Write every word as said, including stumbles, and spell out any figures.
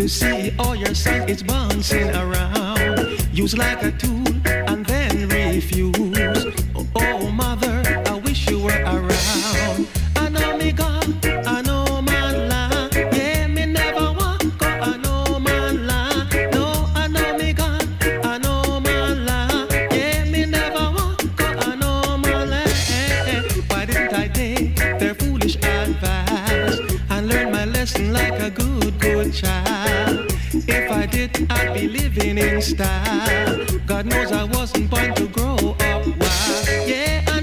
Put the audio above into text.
to see all your son is bouncing around. Use like a tool and then refuse. Oh, oh mother, I wish you were around. I know me gone, I know man lie. Yeah, me never walk, go, I know man lie. No, I know me gone, I know man lie. Yeah, me never walk, go, I know man lie. Why didn't I take their foolish advice and learn my lesson like a good, good child? If I did, I'd be living in style. God knows I wasn't born to grow up wild. Yeah,